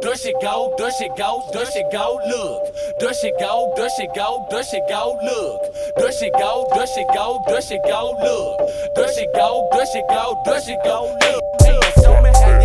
there she go, there she go, there she go, look. There she go, there she go, there she go, look. There she go, there she go, there she go, look. There she go, there she go, there she go, look. Hey, show me how